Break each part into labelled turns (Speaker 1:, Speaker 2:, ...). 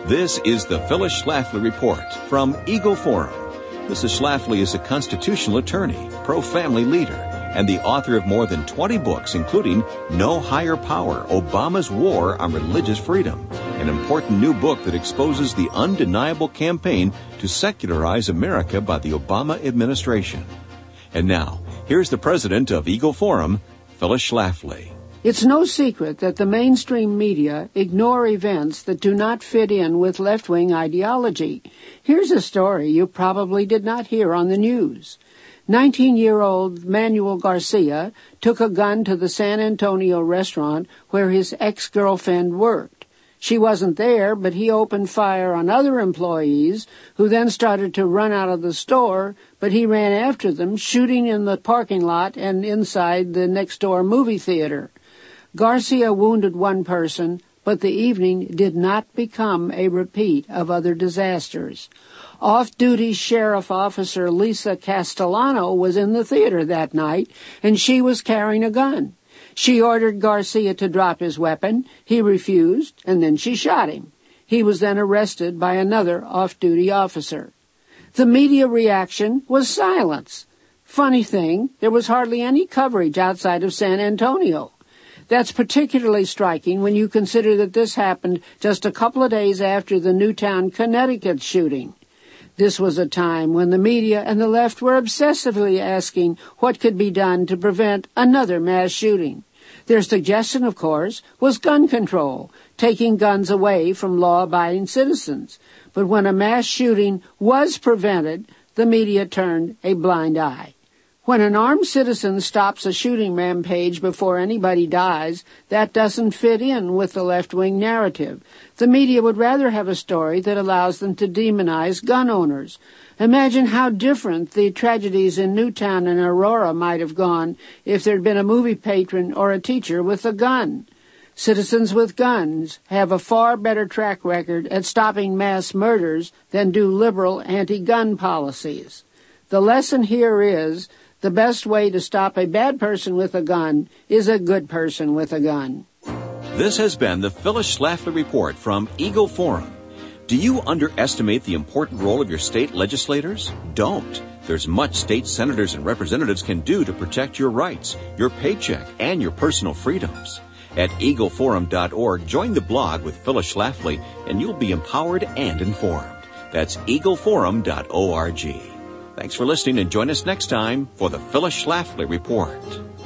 Speaker 1: This is the Phyllis Schlafly Report from Eagle Forum. Mrs. Schlafly is a constitutional attorney, pro-family leader, and the author of more than 20 books, including No Higher Power, Obama's War on Religious Freedom, an important new book that exposes the undeniable campaign to secularize America by the Obama administration. And now, here's the president of Eagle Forum, Phyllis Schlafly.
Speaker 2: It's no secret that the mainstream media ignore events that do not fit in with left-wing ideology. Here's a story you probably did not hear on the news. 19-year-old Manuel Garcia took a gun to the San Antonio restaurant where his ex-girlfriend worked. She wasn't there, but he opened fire on other employees who then started to run out of the store, but he ran after them, shooting in the parking lot and inside the next-door movie theater. Garcia wounded one person, but the evening did not become a repeat of other disasters. Off-duty Sheriff Officer Lisa Castellano was in the theater that night, and she was carrying a gun. She ordered Garcia to drop his weapon. He refused, and then she shot him. He was then arrested by another off-duty officer. The media reaction was silence. Funny thing, there was hardly any coverage outside of San Antonio. That's particularly striking when you consider that this happened just a couple of days after the Newtown, Connecticut shooting. This was a time when the media and the left were obsessively asking what could be done to prevent another mass shooting. Their suggestion, of course, was gun control, taking guns away from law-abiding citizens. But when a mass shooting was prevented, the media turned a blind eye. When an armed citizen stops a shooting rampage before anybody dies, that doesn't fit in with the left-wing narrative. The media would rather have a story that allows them to demonize gun owners. Imagine how different the tragedies in Newtown and Aurora might have gone if there'd been a movie patron or a teacher with a gun. Citizens with guns have a far better track record at stopping mass murders than do liberal anti-gun policies. The lesson here is the best way to stop a bad person with a gun is a good person with a gun.
Speaker 1: This has been the Phyllis Schlafly Report from Eagle Forum. Do you underestimate the important role of your state legislators? Don't. There's much state senators and representatives can do to protect your rights, your paycheck, and your personal freedoms. At eagleforum.org, join the blog with Phyllis Schlafly, and you'll be empowered and informed. That's eagleforum.org. Thanks for listening, and join us next time for the Phyllis Schlafly Report.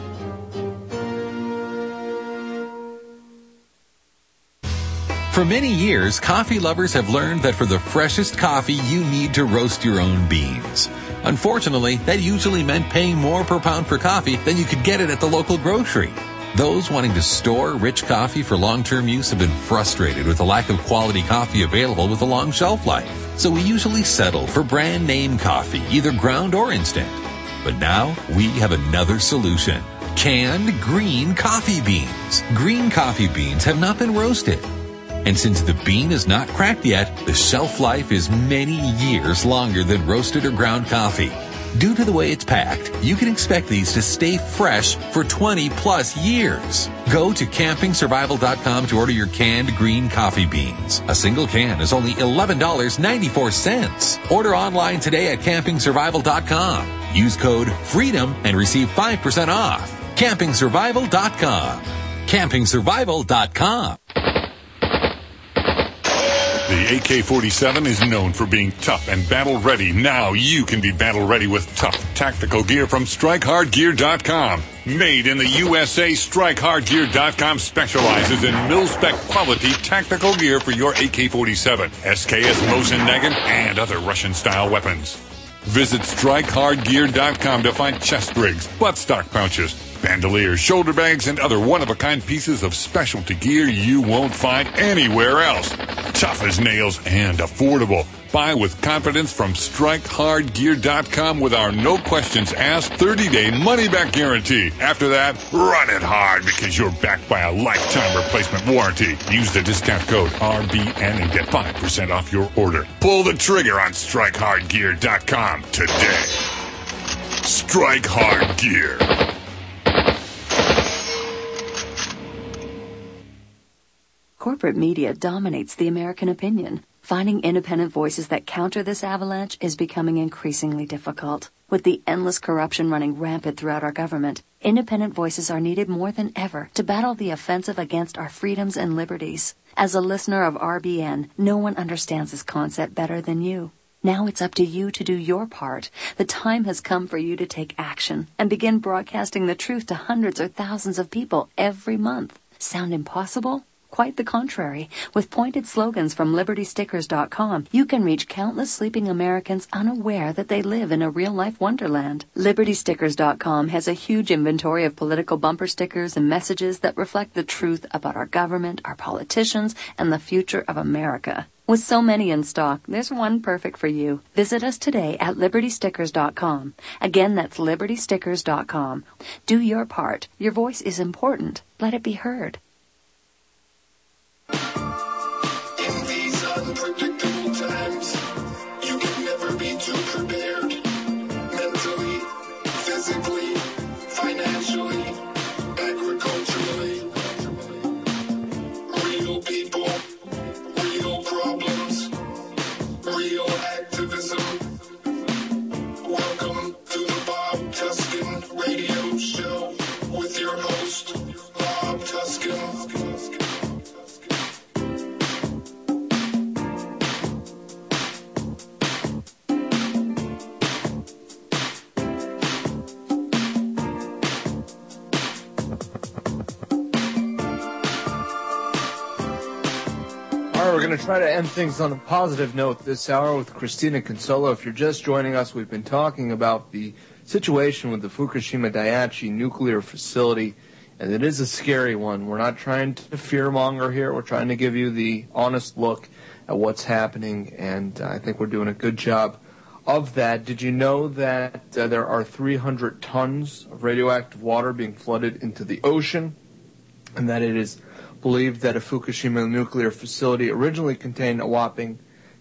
Speaker 3: For many years, coffee lovers have learned that for the freshest coffee, you need to roast your own beans. Unfortunately, that usually meant paying more per pound for coffee than you could get it at the local grocery. Those wanting to store rich coffee for long-term use have been frustrated with the lack of quality coffee available with a long shelf life. So we usually settle for brand name coffee, either ground or instant. But now we have another solution. Canned green coffee beans. Green coffee beans have not been roasted. And since the bean is not cracked yet, the shelf life is many years longer than roasted or ground coffee. Due to the way it's packed, you can expect these to stay fresh for 20 plus years. Go to campingsurvival.com to order your canned green coffee beans. A single can is only $11.94. Order online today at campingsurvival.com. Use code FREEDOM and receive 5% off. campingsurvival.com. campingsurvival.com.
Speaker 4: The AK-47 is known for being tough and battle-ready. Now you can be battle-ready with tough tactical gear from StrikeHardGear.com. Made in the USA, StrikeHardGear.com specializes in mil-spec quality tactical gear for your AK-47, SKS Mosin Nagant, and other Russian-style weapons. Visit StrikeHardGear.com to find chest rigs, buttstock pouches, bandoliers, shoulder bags, and other one-of-a-kind pieces of specialty gear you won't find anywhere else. Tough as nails and affordable. Buy with confidence from StrikeHardGear.com with our no-questions-asked 30-day money-back guarantee. After that, run it hard because you're backed by a lifetime replacement warranty. Use the discount code RBN and get 5% off your order. Pull the trigger on StrikeHardGear.com today. Strike Hard Gear.
Speaker 5: Corporate media dominates the American opinion. Finding independent voices that counter this avalanche is becoming increasingly difficult. With the endless corruption running rampant throughout our government, independent voices are needed more than ever to battle the offensive against our freedoms and liberties. As a listener of RBN, no one understands this concept better than you. Now it's up to you to do your part. The time has come for you to take action and begin broadcasting the truth to hundreds or thousands of people every month. Sound impossible? Quite the contrary. With pointed slogans from LibertyStickers.com, you can reach countless sleeping Americans unaware that they live in a real-life wonderland. LibertyStickers.com has a huge inventory of political bumper stickers and messages that reflect the truth about our government, our politicians, and the future of America. With so many in stock, there's one perfect for you. Visit us today at LibertyStickers.com. Again, that's LibertyStickers.com. Do your part. Your voice is important. Let it be heard.
Speaker 6: In these unpredictable times, you can never be too prepared. Mentally, physically, financially, agriculturally. Real people, real problems, real activism. Welcome to the Bob Tuskin Radio Show with your host, Bob Tuskin.
Speaker 7: We're going to try to end things on a positive note this hour with Christina Consolo. If you're just joining us, we've been talking about the situation with the Fukushima Daiichi nuclear facility, and it is a scary one. We're not trying to fearmonger here. We're trying to give you the honest look at what's happening, and I think we're doing a good job of that. Did you know that there are 300 tons of radioactive water being flooded into the ocean, and that it is believed that a Fukushima nuclear facility originally contained a whopping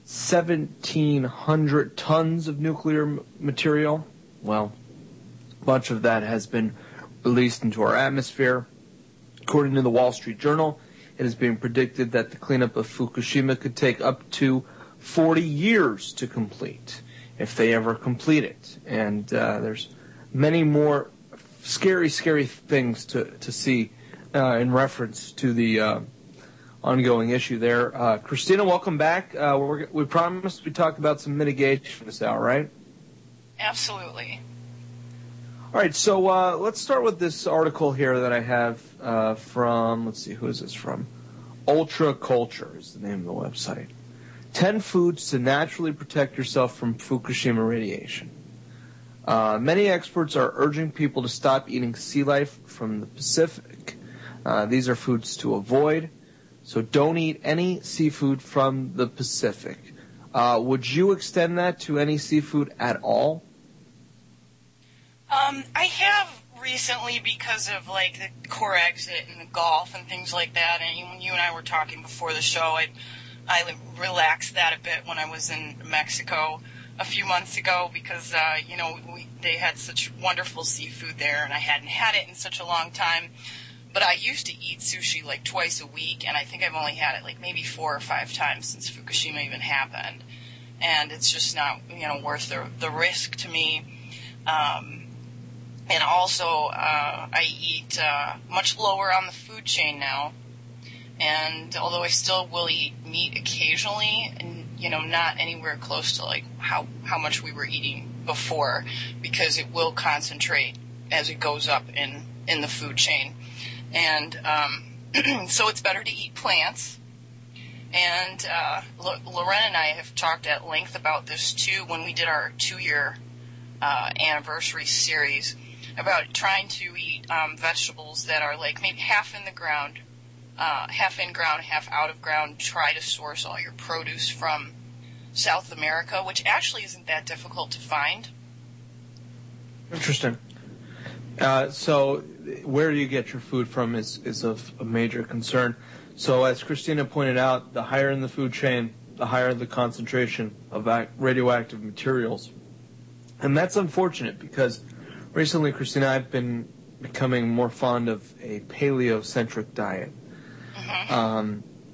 Speaker 7: 1,700 tons of nuclear material? Well, much of that has been released into our atmosphere. According to the Wall Street Journal, it is being predicted that the cleanup of Fukushima could take up to 40 years to complete, if they ever complete it. And there's many more scary things to see in reference to the ongoing issue there. Christina, welcome back. We promised we talk about some mitigation this hour, right?
Speaker 8: Absolutely.
Speaker 7: All right, so let's start with this article here that I have from, let's see, who is this from? Ultra Culture is the name of the website. 10 foods to naturally protect yourself from Fukushima radiation. Many experts are urging people to stop eating sea life from the Pacific. These are foods to avoid, so don't eat any seafood from the Pacific. Would you extend that to any seafood at all?
Speaker 8: I have recently because of like the core exit and the Gulf and things like that. And when you and I were talking before the show, I relaxed that a bit when I was in Mexico a few months ago because they had such wonderful seafood there, and I hadn't had it in such a long time. But I used to eat sushi like twice a week, and I think I've only had it like maybe 4 or 5 times since Fukushima even happened. And it's just not, worth the risk to me. And also, I eat much lower on the food chain now. And although I still will eat meat occasionally, and not anywhere close to like how much we were eating before, because it will concentrate as it goes up in the food chain. And so it's better to eat plants. And Loren and I have talked at length about this too when we did our 2-year anniversary series about trying to eat vegetables that are like maybe half in ground, half out of ground. Try to source all your produce from South America, which actually isn't that difficult to find.
Speaker 7: Interesting. So where do you get your food from is of a major concern. So as Christina pointed out, the higher in the food chain, the higher the concentration of radioactive materials. And that's unfortunate because recently, Christina, I've been becoming more fond of a paleo-centric diet. Mm-hmm.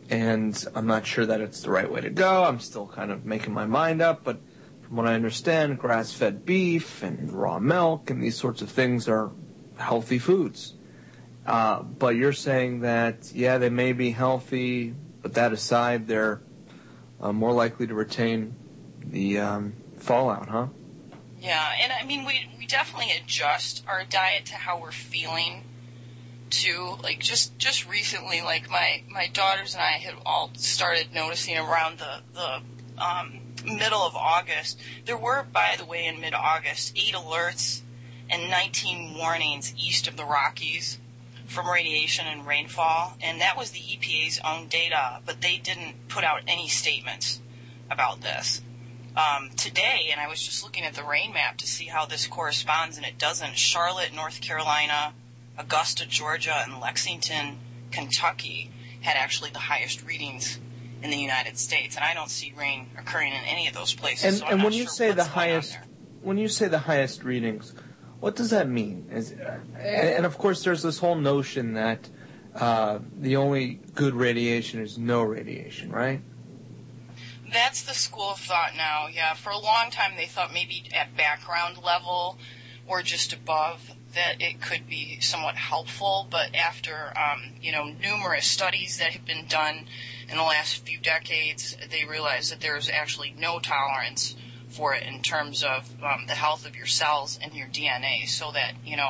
Speaker 7: And I'm not sure that it's the right way to go. I'm still kind of making my mind up, but from what I understand, grass-fed beef and raw milk and these sorts of things are healthy foods. But you're saying that, yeah, they may be healthy, but that aside, they're more likely to retain the fallout, huh?
Speaker 8: Yeah, and I mean, we definitely adjust our diet to how we're feeling, too. Like, just recently, like, my daughters and I had all started noticing around the middle of August. There were, by the way, in mid-August, 8 alerts and 19 warnings east of the Rockies from radiation and rainfall, and that was the EPA's own data, but they didn't put out any statements about this. Today, and I was just looking at the rain map to see how this corresponds, and it doesn't. Charlotte, North Carolina, Augusta, Georgia, and Lexington, Kentucky had actually the highest readings in the United States, and I don't see rain occurring in any of those places.
Speaker 7: And when you say the highest, when you say the highest readings, what does that mean? And of course, there's this whole notion that the only good radiation is no radiation, right?
Speaker 8: That's the school of thought now, yeah. For a long time, they thought maybe at background level or just above that it could be somewhat helpful, but after, numerous studies that have been done in the last few decades, they realized that there's actually no tolerance for it in terms of the health of your cells and your DNA, so that,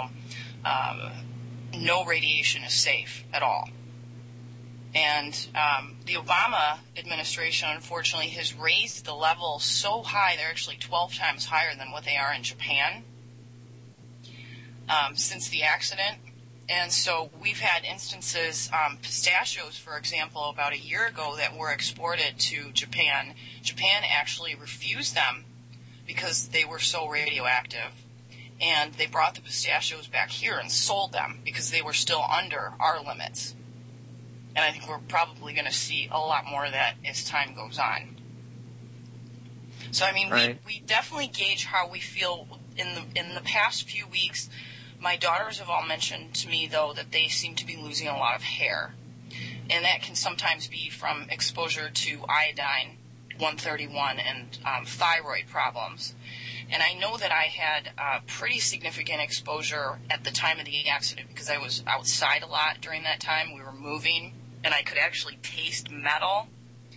Speaker 8: no radiation is safe at all. And the Obama administration, unfortunately, has raised the level so high, they're actually 12 times higher than what they are in Japan since the accident. And so we've had instances, pistachios, for example, about a year ago that were exported to Japan. Japan actually refused them because they were so radioactive. And they brought the pistachios back here and sold them because they were still under our limits. And I think we're probably going to see a lot more of that as time goes on. So, I mean, right. we definitely gauge how we feel in the past few weeks. My daughters have all mentioned to me, though, that they seem to be losing a lot of hair. And that can sometimes be from exposure to iodine 131 and thyroid problems. And I know that I had pretty significant exposure at the time of the accident because I was outside a lot during that time. We were moving, and I could actually taste metal.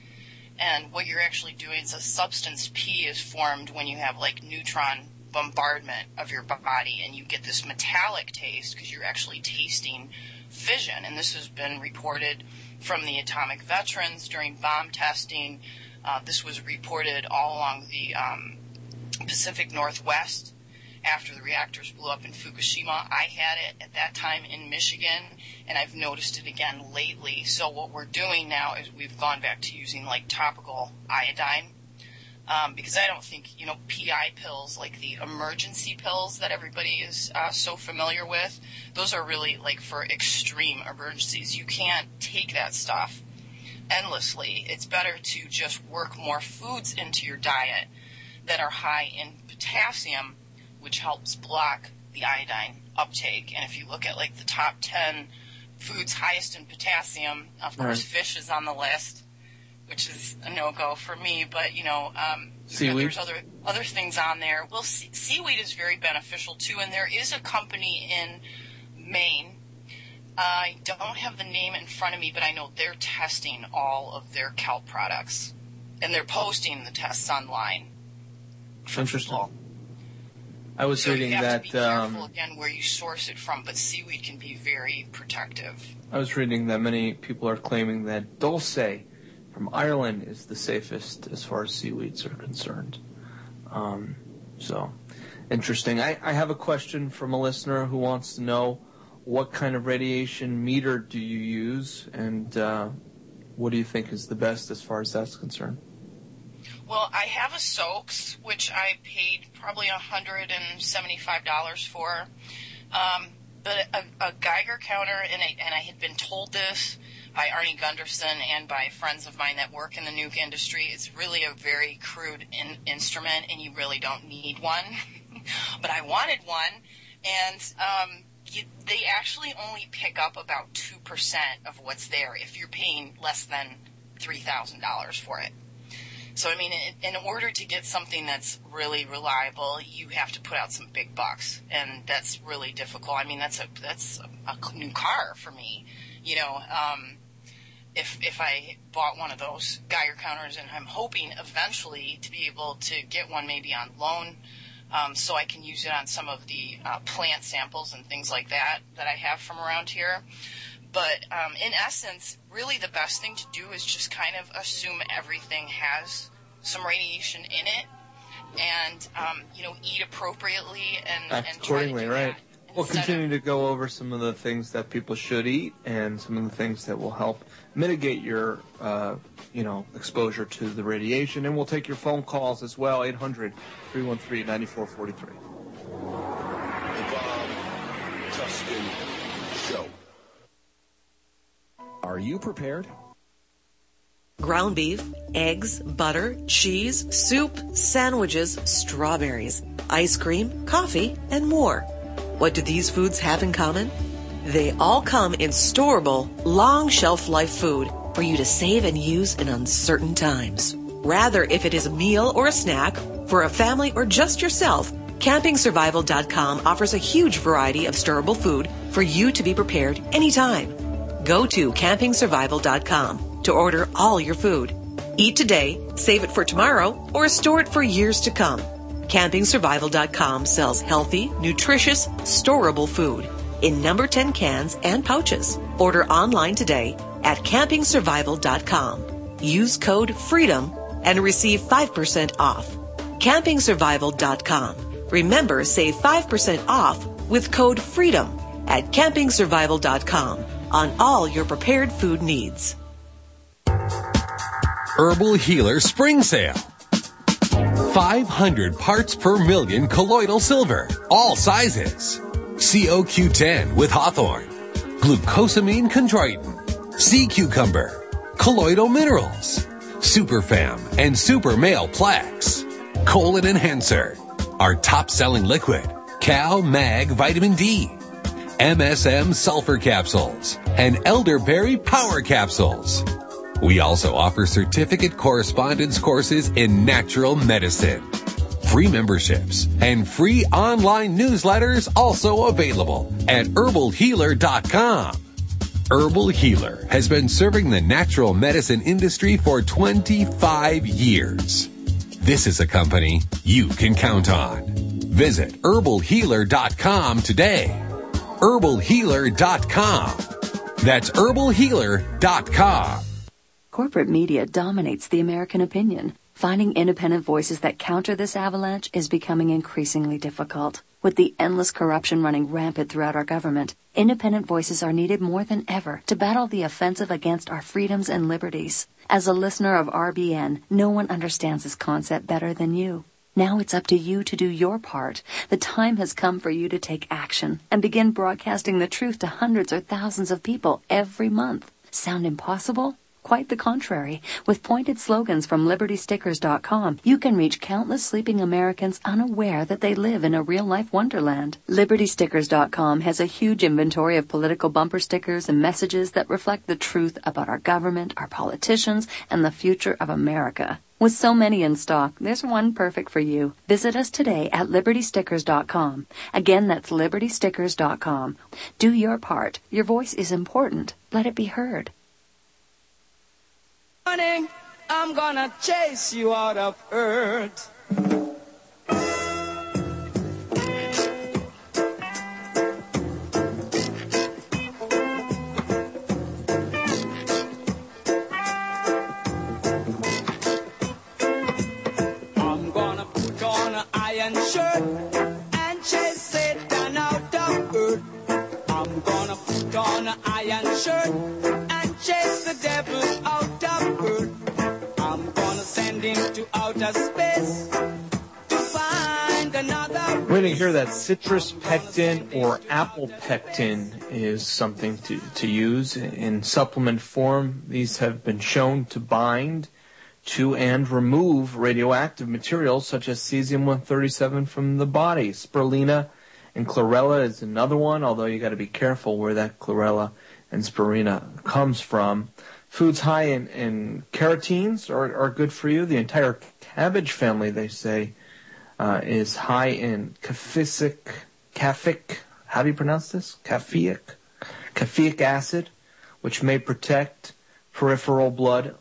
Speaker 8: And what you're actually doing is a substance P is formed when you have, like, neutron bombardment of your body, and you get this metallic taste because you're actually tasting fission. And this has been reported from the atomic veterans during bomb testing. This was reported all along the Pacific Northwest after the reactors blew up in Fukushima. I had it at that time in Michigan, and I've noticed it again lately. So what we're doing now is we've gone back to using, like, topical iodine, because I don't think, PI pills, like the emergency pills that everybody is so familiar with, those are really, like, for extreme emergencies. You can't take that stuff endlessly. It's better to just work more foods into your diet that are high in potassium, which helps block the iodine uptake. And if you look at, like, the top 10 foods highest in potassium, of course, fish is on the list, which is a no-go for me. But, there's other things on there. Well, seaweed is very beneficial, too. And there is a company in Maine. I don't have the name in front of me, but I know they're testing all of their kelp products. And they're posting the tests online.
Speaker 7: Interesting. I was reading that.
Speaker 8: You have to be careful again where you source it from, but seaweed can be very protective.
Speaker 7: I was reading that many people are claiming that Dulce from Ireland is the safest as far as seaweeds are concerned. So, interesting. I have a question from a listener who wants to know what kind of radiation meter do you use, and what do you think is the best as far as that's concerned?
Speaker 8: Well, I have a SOAKS, which I paid probably $175 for. But a Geiger counter, and I had been told this by Arnie Gunderson and by friends of mine that work in the nuke industry. It's really a very crude instrument, and you really don't need one. But I wanted one, and they actually only pick up about 2% of what's there if you're paying less than $3,000 for it. So, I mean, in order to get something that's really reliable, you have to put out some big bucks, and that's really difficult. I mean, that's a new car for me. You know, if I bought one of those Geiger counters, and I'm hoping eventually to be able to get one maybe on loan, so I can use it on some of the plant samples and things like that I have from around here. But in essence, really the best thing to do is just kind of assume everything has some radiation in it, and eat appropriately and
Speaker 7: accordingly,
Speaker 8: try to do
Speaker 7: right?
Speaker 8: that.
Speaker 7: We'll continue to go over some of the things that people should eat and some of the things that will help mitigate your, exposure to the radiation. And we'll take your phone calls as well, 800-313-9443.
Speaker 6: The Bob Tuskin Show.
Speaker 1: Are you prepared?
Speaker 9: Ground beef, eggs, butter, cheese, soup, sandwiches, strawberries, ice cream, coffee, and more. What do these foods have in common? They all come in storable, long shelf life food for you to save and use in uncertain times. Rather, if it is a meal or a snack, for a family or just yourself, CampingSurvival.com offers a huge variety of storable food for you to be prepared anytime. Go to CampingSurvival.com to order all your food. Eat today, save it for tomorrow, or store it for years to come. CampingSurvival.com sells healthy, nutritious, storable food in number 10 cans and pouches. Order online today at CampingSurvival.com. Use code FREEDOM and receive 5% off. CampingSurvival.com. Remember, save 5% off with code FREEDOM at CampingSurvival.com on all your prepared food needs.
Speaker 3: Herbal Healer Spring Sale. 500 parts per million colloidal silver, all sizes. COQ10 with hawthorn, glucosamine chondroitin, sea cucumber, colloidal minerals, Superfam and Super Male Plex, colon enhancer, our top-selling liquid, Cal Mag Vitamin D, MSM sulfur capsules, and elderberry power capsules. We also offer certificate correspondence courses in natural medicine. Free memberships and free online newsletters also available at herbalhealer.com. Herbal Healer has been serving the natural medicine industry for 25 years. This is a company you can count on. Visit herbalhealer.com today. herbalhealer.com. That's herbalhealer.com.
Speaker 5: Corporate media dominates the American opinion. Finding independent voices that counter this avalanche is becoming increasingly difficult. With the endless corruption running rampant throughout our government, independent voices are needed more than ever to battle the offensive against our freedoms and liberties. As a listener of RBN, no one understands this concept better than you. Now it's up to you to do your part. The time has come for you to take action and begin broadcasting the truth to hundreds or thousands of people every month. Sound impossible? Quite the contrary. With pointed slogans from LibertyStickers.com, you can reach countless sleeping Americans unaware that they live in a real-life wonderland. LibertyStickers.com has a huge inventory of political bumper stickers and messages that reflect the truth about our government, our politicians, and the future of America. With so many in stock, there's one perfect for you. Visit us today at LibertyStickers.com. Again, that's LibertyStickers.com. Do your part. Your voice is important. Let it be heard.
Speaker 10: I'm gonna chase you out of earth. I'm gonna put on an iron shirt and chase Satan out of earth. I'm gonna put on an iron shirt and chase the devil out of earth. I'm gonna send him to outer space to find another.
Speaker 7: We're going to hear that citrus pectin or apple pectin is something to use in supplement form. These have been shown to bind to and remove radioactive materials such as cesium-137 from the body. Spirulina and chlorella is another one, although you got to be careful where that chlorella and spirulina comes from. Foods high in carotenes are good for you. The entire cabbage family, they say, is high in caffeic. How do you pronounce this? Caffeic acid, which may protect peripheral blood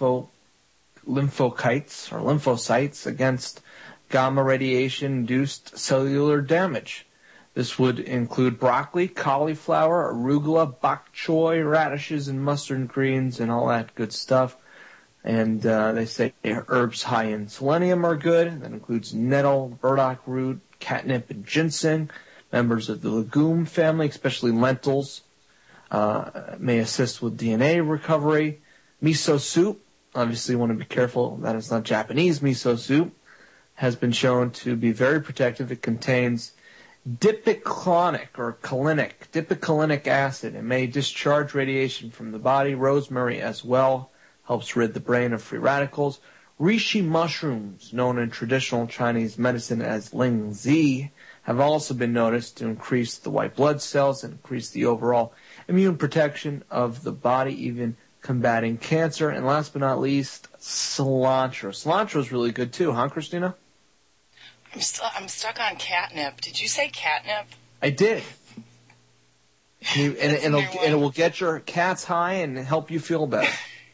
Speaker 7: lymphocytes against gamma radiation-induced cellular damage. This would include broccoli, cauliflower, arugula, bok choy, radishes, and mustard greens, and all that good stuff. And they say herbs high in selenium are good. That includes nettle, burdock root, catnip, and ginseng. Members of the legume family, especially lentils, may assist with DNA recovery. Miso soup, obviously you want to be careful that it's not Japanese miso soup, has been shown to be very protective. It contains dipicolinic acid. It may discharge radiation from the body. Rosemary as well helps rid the brain of free radicals. Reishi mushrooms, known in traditional Chinese medicine as Ling Zi, have also been noticed to increase the white blood cells and increase the overall immune protection of the body, even combating cancer. And last but not least, cilantro. Cilantro is really good too, huh, Christina?
Speaker 8: I'm stuck on catnip. Did you say catnip?
Speaker 7: I did. And it will get your cats high and help you feel better.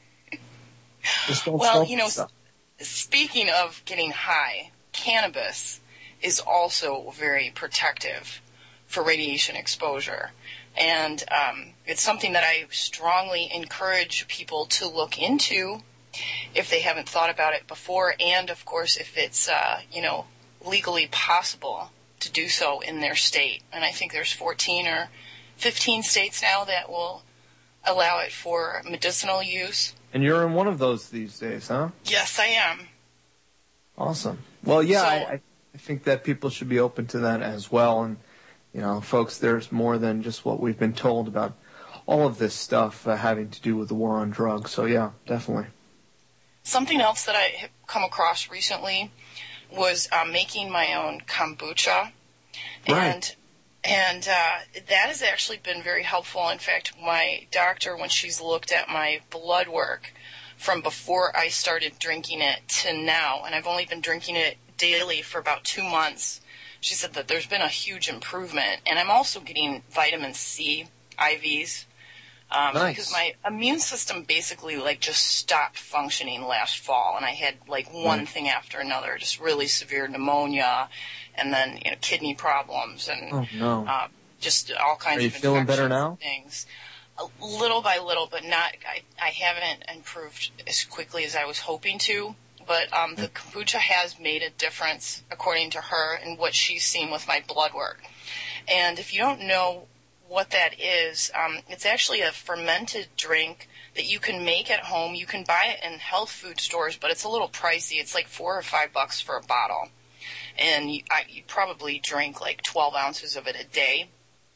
Speaker 7: Just don't stuff.
Speaker 8: Speaking of getting high, cannabis is also very protective for radiation exposure. And it's something that I strongly encourage people to look into if they haven't thought about it before, and, of course, if it's, legally possible to do so in their state. And I think there's 14 or 15 states now that will allow it for medicinal use.
Speaker 7: And you're in one of those these days, huh?
Speaker 8: Yes, I am.
Speaker 7: Awesome. Well, yeah, I think that people should be open to that as well. And, folks, there's more than just what we've been told about all of this stuff having to do with the war on drugs. So, yeah, definitely. Something
Speaker 8: else that I have come across recently was making my own kombucha.
Speaker 7: Right.
Speaker 8: And that has actually been very helpful. In fact, my doctor, when she's looked at my blood work from before I started drinking it to now, and I've only been drinking it daily for about 2 months, she said that there's been a huge improvement. And I'm also getting vitamin C IVs.
Speaker 7: Nice.
Speaker 8: Because my immune system basically just stopped functioning last fall, and I had one thing after another, just really severe pneumonia, and then kidney problems, and just all kinds of infections. Are you feeling better now? Things, little by little, but not. I haven't improved as quickly as I was hoping to. But the kombucha has made a difference, according to her, and what she's seen with my blood work. And if you don't know what that is, it's actually a fermented drink that you can make at home. You can buy it in health food stores, but it's a little pricey. It's like $4 or $5 for a bottle. And you probably drink 12 ounces of it a day.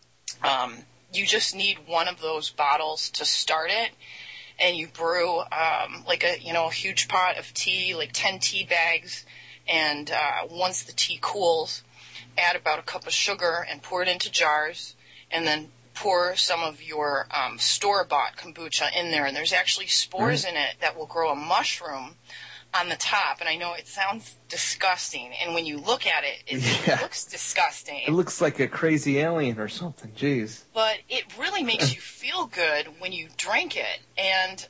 Speaker 8: You just need one of those bottles to start it. And you brew a huge pot of tea, 10 tea bags. And once the tea cools, add about a cup of sugar and pour it into jars. And then pour some of your store-bought kombucha in there. And there's actually spores in it that will grow a mushroom on the top. And I know it sounds disgusting. And when you look at it, it looks disgusting.
Speaker 7: It looks like a crazy alien or something. Jeez.
Speaker 8: But it really makes you feel good when you drink it. And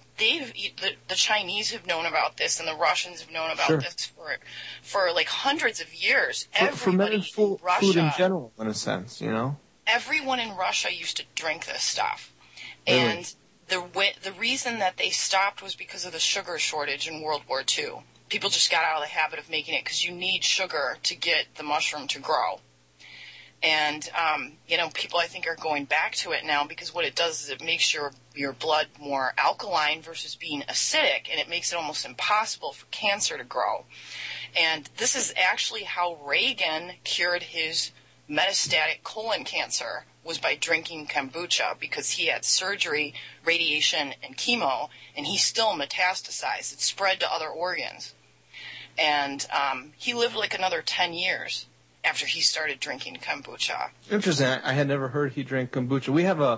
Speaker 8: the Chinese have known about this, and the Russians have known about this for hundreds of years.
Speaker 7: Fermented food in general, in a sense,
Speaker 8: Everyone in Russia used to drink this stuff.
Speaker 7: Really?
Speaker 8: And the reason that they stopped was because of the sugar shortage in World War II. People just got out of the habit of making it because you need sugar to get the mushroom to grow. And, people I think are going back to it now because what it does is it makes your blood more alkaline versus being acidic, and it makes it almost impossible for cancer to grow. And this is actually how Reagan cured his metastatic colon cancer, was by drinking kombucha, because he had surgery, radiation, and chemo, and he still metastasized. It spread to other organs. And he lived another 10 years after he started drinking kombucha.
Speaker 7: Interesting. I had never heard he drank kombucha. We have a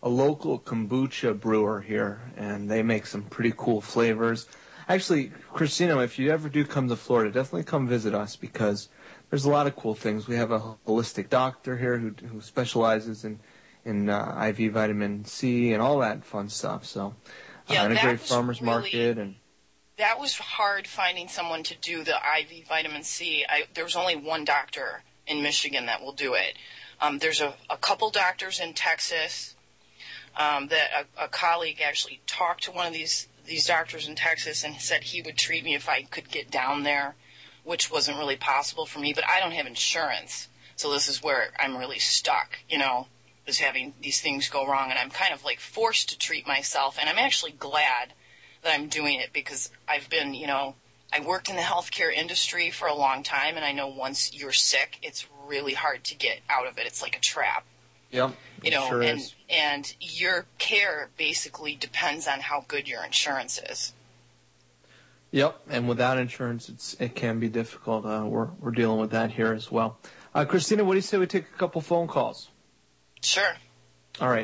Speaker 7: a local kombucha brewer here, and they make some pretty cool flavors. Actually, Christina, if you ever do come to Florida, definitely come visit us because there's a lot of cool things. We have a holistic doctor here who specializes in IV vitamin C and all that fun stuff. So, and a great farmer's market. And
Speaker 8: that was hard finding someone to do the IV vitamin C. There was only one doctor in Michigan that will do it. There's a couple doctors in Texas that a colleague actually talked to one of these doctors in Texas and said he would treat me if I could get down there, which wasn't really possible for me. But I don't have insurance, so this is where I'm really stuck, is having these things go wrong. And I'm kind of like forced to treat myself. And I'm actually glad that I'm doing it because I've been, I worked in the healthcare industry for a long time. And I know once you're sick, it's really hard to get out of it. It's like a trap.
Speaker 7: Yep. Sure is.
Speaker 8: And your care basically depends on how good your insurance is.
Speaker 7: Yep, and without insurance, it can be difficult. We're dealing with that here as well. Christina, what do you say we take a couple phone calls?
Speaker 8: Sure.
Speaker 7: All right,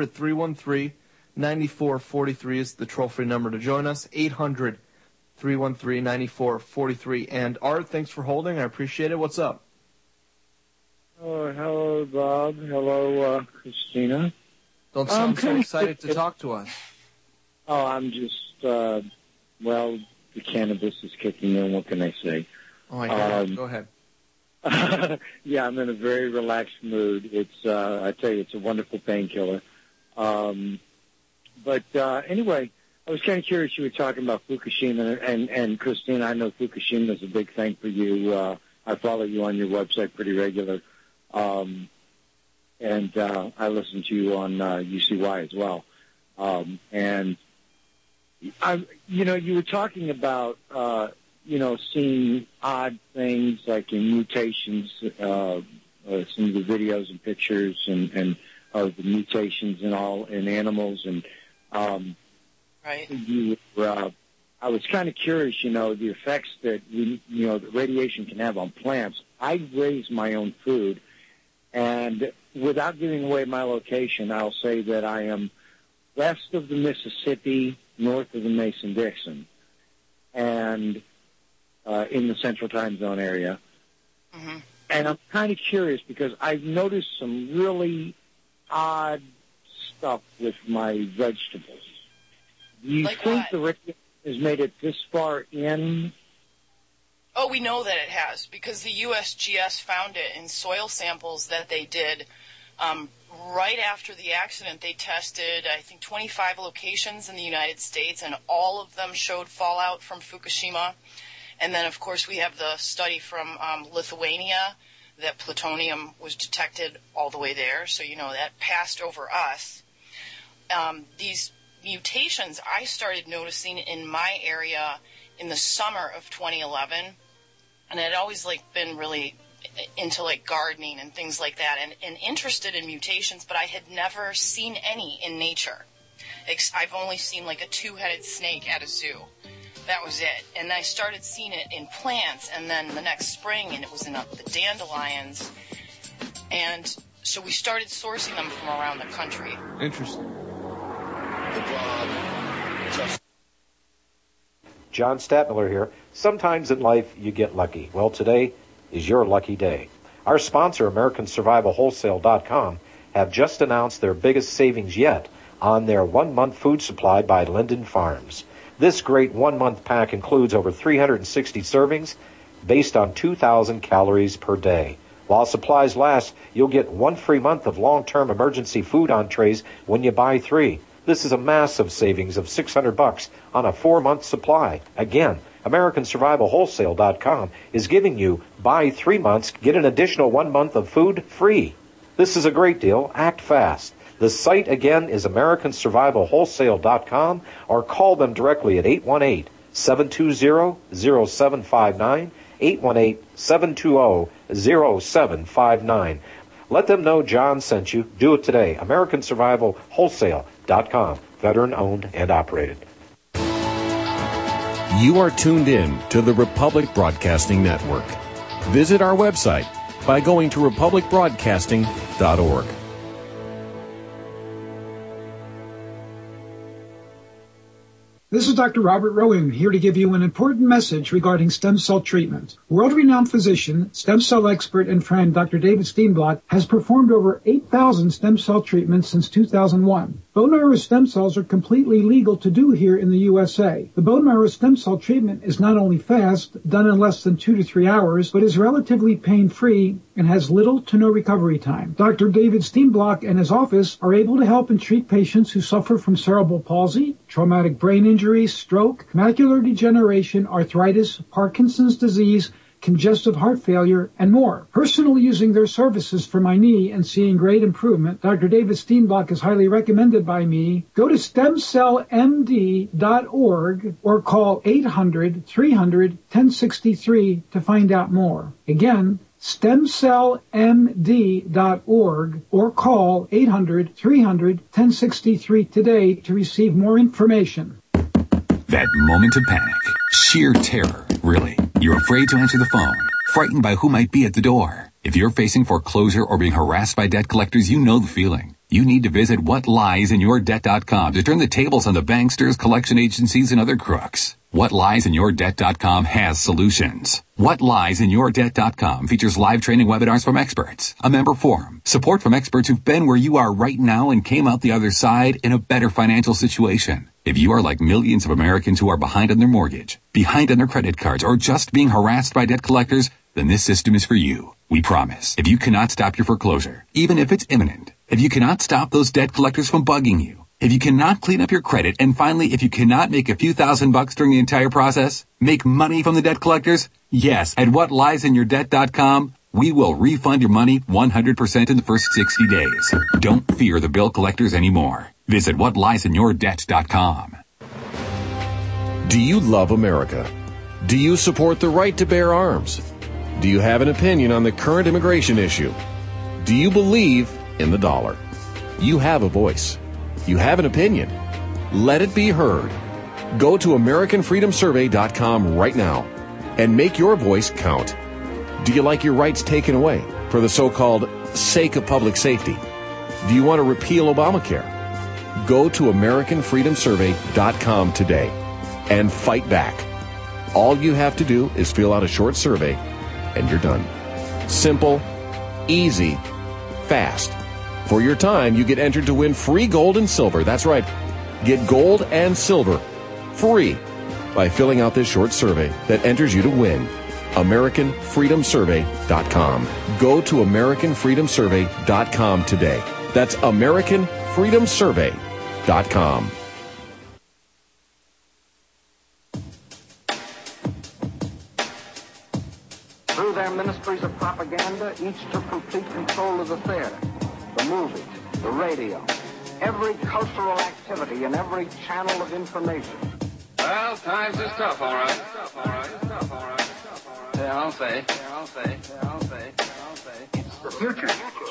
Speaker 7: 800-313-9443 is the toll-free number to join us. 800-313-9443. And Art, thanks for holding. I appreciate it. What's up?
Speaker 11: Oh, hello, Bob. Hello, Christina.
Speaker 7: Don't sound so excited to talk to us.
Speaker 11: Oh, I'm just, the cannabis is kicking in. What can I say?
Speaker 7: Oh, I got it. Go ahead.
Speaker 11: Yeah, I'm in a very relaxed mood. It's, I tell you, it's a wonderful painkiller. But anyway, I was kind of curious. You were talking about Fukushima, and Christina, I know Fukushima is a big thing for you. I follow you on your website pretty regular. And I listen to you on UCY as well. And you were talking about seeing odd things like in mutations, some of the videos and pictures and of the mutations in animals and
Speaker 8: right.
Speaker 11: I was kind of curious, the effects that the radiation can have on plants. I raise my own food, and without giving away my location, I'll say that I am west of the Mississippi, north of the Mason-Dixon, and in the Central Time Zone area.
Speaker 8: Mm-hmm.
Speaker 11: And I'm kind of curious because I've noticed some really odd stuff with my vegetables. Do you think the radiation has made it this far in?
Speaker 8: Oh, we know that it has because the USGS found it in soil samples that they did right after the accident. They tested, I think, 25 locations in the United States, and all of them showed fallout from Fukushima. And then, of course, we have the study from Lithuania that plutonium was detected all the way there. So, that passed over us. These mutations I started noticing in my area in the summer of 2011, and I'd always been really into gardening and things like that and interested in mutations, but I had never seen any in nature. I've only seen a two-headed snake at a zoo. That was it. And I started seeing it in plants, and then the next spring, and it was in the dandelions. And so we started sourcing them from around the country.
Speaker 7: Interesting.
Speaker 12: John Stadtmiller here. Sometimes in life you get lucky. Well, today is your lucky day. Our sponsor, AmericanSurvivalWholesale.com, have just announced their biggest savings yet on their 1-month food supply by Linden Farms. This great 1-month pack includes over 360 servings based on 2,000 calories per day. While supplies last, you'll get 1 free month of long-term emergency food entrees when you buy 3. This is a massive savings of $600 on a 4-month supply. Again, AmericanSurvivalWholesale.com is giving you buy 3 months, get an additional 1 month of food free. This is a great deal. Act fast. The site again is AmericanSurvivalWholesale.com or call them directly at 818-720-0759, 818-720-0759. Let them know John sent you. Do it today. AmericanSurvivalWholesale.com. Veteran owned and operated.
Speaker 13: You are tuned in to the Republic Broadcasting Network. Visit our website by going to republicbroadcasting.org.
Speaker 14: This is Dr. Robert Rowan here to give you an important message regarding stem cell treatment. World-renowned physician, stem cell expert, and friend Dr. David Steenblock has performed over 8,000 stem cell treatments since 2001. Bone marrow stem cells are completely legal to do here in the USA. The bone marrow stem cell treatment is not only fast, done in less than 2 to 3 hours, but is relatively pain-free and has little to no recovery time. Dr. David Steenblock and his office are able to help and treat patients who suffer from cerebral palsy, traumatic brain injury, stroke, macular degeneration, arthritis, Parkinson's disease, congestive heart failure, and more. Personally using their services for my knee and seeing great improvement, Dr. David Steenblock is highly recommended by me. Go to stemcellmd.org or call 800-300-1063 to find out more. Again, stemcellmd.org or call 800-300-1063 today to receive more information.
Speaker 3: That moment of panic, sheer terror, really. You're afraid to answer the phone, frightened by who might be at the door. If you're facing foreclosure or being harassed by debt collectors, you know the feeling. You need to visit whatliesInYourDebt.com to turn the tables on the banksters, collection agencies, and other crooks. WhatLiesInYourDebt.com has solutions. WhatLiesInYourDebt.com features live training webinars from experts, a member forum, support from experts who've been where you are right now and came out the other side in a better financial situation. If you are like millions of Americans who are behind on their mortgage, behind on their credit cards, or just being harassed by debt collectors, then this system is for you. We promise. If you cannot stop your foreclosure, even if it's imminent, if you cannot stop those debt collectors from bugging you, if you cannot clean up your credit, and finally, if you cannot make a few $1,000s during the entire process, make money from the debt collectors, yes, at WhatLiesInYourDebt.com, we will refund your money 100% in the first 60 days. Don't fear the bill collectors anymore. Visit WhatLiesInYourDebt.com.
Speaker 13: Do you love America? Do you support the right to bear arms? Do you have an opinion on the current immigration issue? Do you believe in the dollar? You have a voice. You have an opinion. Let it be heard. Go to AmericanFreedomSurvey.com right now and make your voice count. Do you like your rights taken away for the so-called sake of public safety? Do you want to repeal Obamacare? Go to AmericanFreedomSurvey.com today and fight back. All you have to do is fill out a short survey and you're done. Simple, easy, fast. For your time, you get entered to win free gold and silver. That's right. Get gold and silver free by filling out this short survey that enters you to win. AmericanFreedomSurvey.com. Go to AmericanFreedomSurvey.com today. That's AmericanFreedomSurvey.com.
Speaker 15: Through their ministries of propaganda, each took complete control of the theater, the movies, the radio, every cultural activity and every channel of information.
Speaker 16: Well, times is tough, all right. Yeah, I'll say.
Speaker 15: It's the future.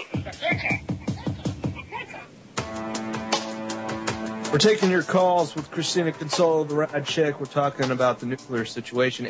Speaker 7: We're taking your calls with Christina Consolo, the Rad Chick. We're talking about the nuclear situation.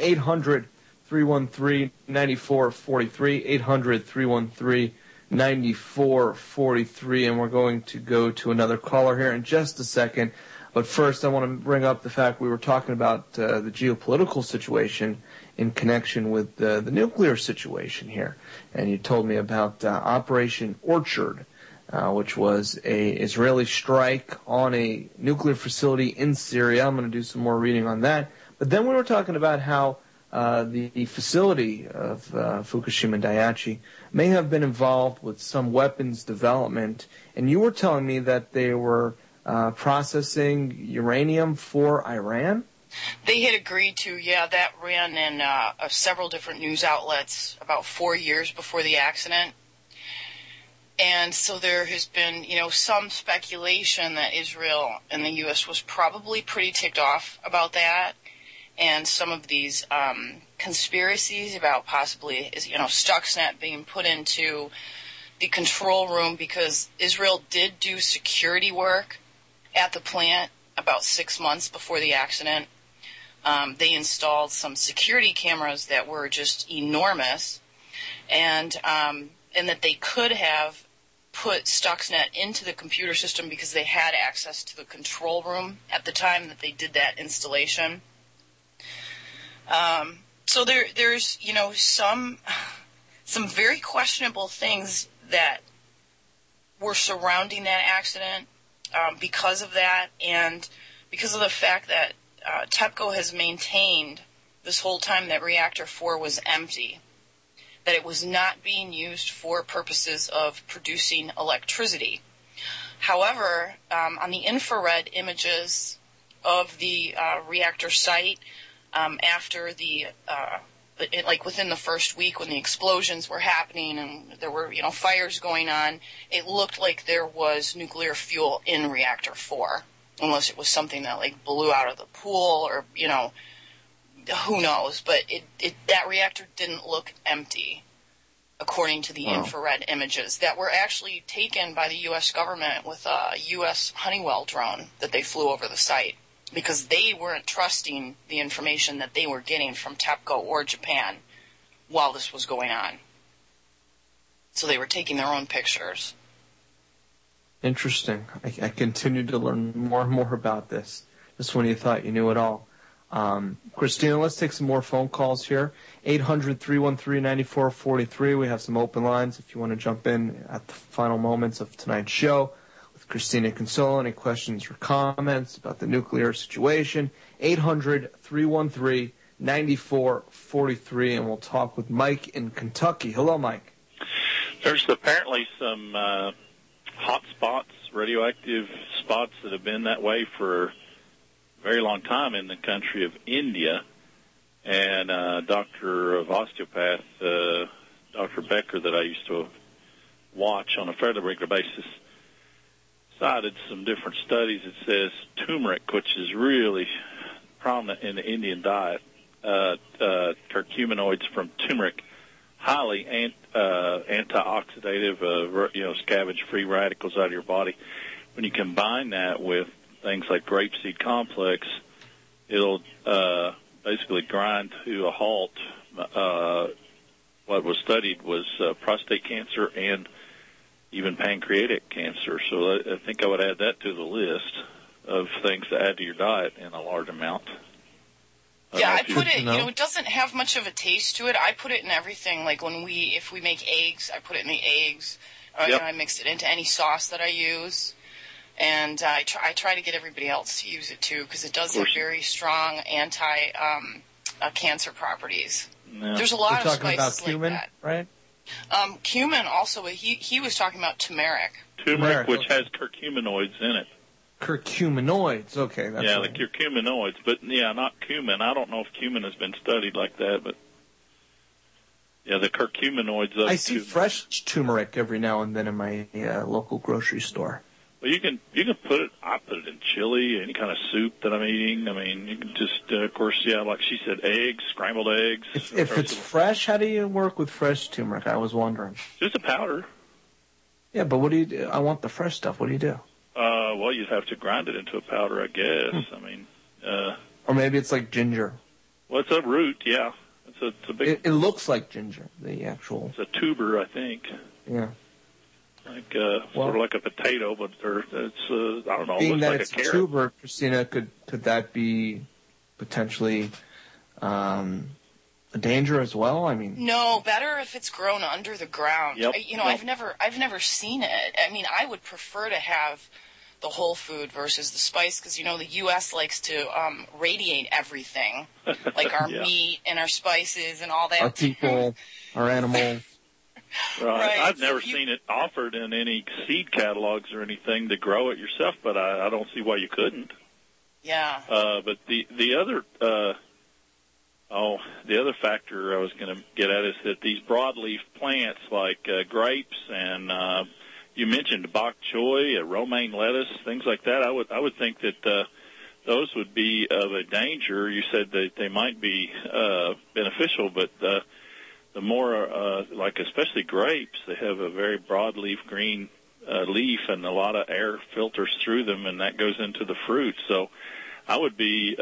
Speaker 7: 800-313-9443. 800-313-9443. And we're going to go to another caller here in just a second. But first, I want to bring up the fact we were talking about the geopolitical situation in connection with the nuclear situation here. And you told me about Operation Orchard, which was a Israeli strike on a nuclear facility in Syria. I'm going to do some more reading on that. But then we were talking about how the facility of Fukushima Daiichi may have been involved with some weapons development. And you were telling me that they were processing uranium for Iran?
Speaker 8: They had agreed to, that ran in several different news outlets about 4 years before the accident. And so there has been, some speculation that Israel and the U.S. was probably pretty ticked off about that. And some of these conspiracies about possibly, Stuxnet being put into the control room because Israel did do security work at the plant about 6 months before the accident. They installed some security cameras that were just enormous, and that they could have put Stuxnet into the computer system because they had access to the control room at the time that they did that installation. So there's some very questionable things that were surrounding that accident because of that, and because of the fact that TEPCO has maintained this whole time that Reactor 4 was empty, that it was not being used for purposes of producing electricity. However, on the infrared images of the reactor site, after within the first week when the explosions were happening and there were, fires going on, it looked like there was nuclear fuel in Reactor 4, unless it was something that blew out of the pool or, who knows, but that reactor didn't look empty, according to the infrared images that were actually taken by the U.S. government with a U.S. Honeywell drone that they flew over the site, because they weren't trusting the information that they were getting from TEPCO or Japan while this was going on. So they were taking their own pictures.
Speaker 7: Interesting. I continued to learn more and more about this, just when you thought you knew it all. Christina, let's take some more phone calls here. 800-313-9443. We have some open lines if you want to jump in at the final moments of tonight's show with Christina Consolo. Any questions or comments about the nuclear situation? 800-313-9443, and we'll talk with Mike in Kentucky. Hello, Mike.
Speaker 17: There's apparently some hot spots, radioactive spots that have been that way for very long time in the country of India, and doctor of osteopath, Dr. Becker, that I used to watch on a fairly regular basis, cited some different studies that says turmeric, which is really prominent in the Indian diet, curcuminoids from turmeric, highly antioxidative, scavenge free radicals out of your body. When you combine that with things like grapeseed complex, it'll basically grind to a halt. What was studied was prostate cancer and even pancreatic cancer. So I think I would add that to the list of things to add to your diet in a large amount.
Speaker 8: Yeah, I put it, it doesn't have much of a taste to it. I put it in everything. Like if we make eggs, I put it in the eggs. Yep. I mix it into any sauce that I use. And I try to get everybody else to use it too, because it does have very strong anti-cancer properties. Yeah. There's a lot of spices
Speaker 7: about cumin,
Speaker 8: like that.
Speaker 7: Right?
Speaker 8: Cumin also. He was talking about turmeric.
Speaker 17: Turmeric, which has curcuminoids in it.
Speaker 7: Curcuminoids, okay. That's
Speaker 17: the curcuminoids, but not cumin. I don't know if cumin has been studied like that, but the curcuminoids.
Speaker 7: I see fresh turmeric every now and then in my local grocery store.
Speaker 17: Well, you can put it. I put it in chili, any kind of soup that I'm eating. I mean, you can just, of course, like she said, eggs, scrambled eggs.
Speaker 7: If it's fresh, how do you work with fresh turmeric? I was wondering.
Speaker 17: Just a powder.
Speaker 7: Yeah, but what do you do? I want the fresh stuff. What do you do?
Speaker 17: Well, you'd have to grind it into a powder, I guess. I mean,
Speaker 7: or maybe it's like ginger.
Speaker 17: Well, it's a root, yeah. It's a big.
Speaker 7: It looks like ginger, the actual.
Speaker 17: It's a tuber, I think.
Speaker 7: Yeah.
Speaker 17: Like sort of like a potato, but it's I don't know.
Speaker 7: Being
Speaker 17: looks
Speaker 7: that
Speaker 17: like
Speaker 7: it's
Speaker 17: a carrot.
Speaker 7: tuber, Christina, could that be potentially a danger as well? I mean,
Speaker 8: no, better if it's grown under the ground.
Speaker 17: Yep.
Speaker 8: I've never seen it. I mean, I would prefer to have the whole food versus the spice, because the U.S. likes to radiate everything, like our meat and our spices and all that.
Speaker 7: Our people, our animals.
Speaker 17: Right. I've never seen it offered in any seed catalogs or anything to grow it yourself, but I don't see why you couldn't.
Speaker 8: Yeah.
Speaker 17: But the other factor I was going to get at is that these broadleaf plants like grapes and you mentioned bok choy, romaine lettuce, things like that. I would think that those would be of a danger. You said that they might be beneficial, but the more, like especially grapes, they have a very broadleaf green leaf, and a lot of air filters through them, and that goes into the fruit. So I would think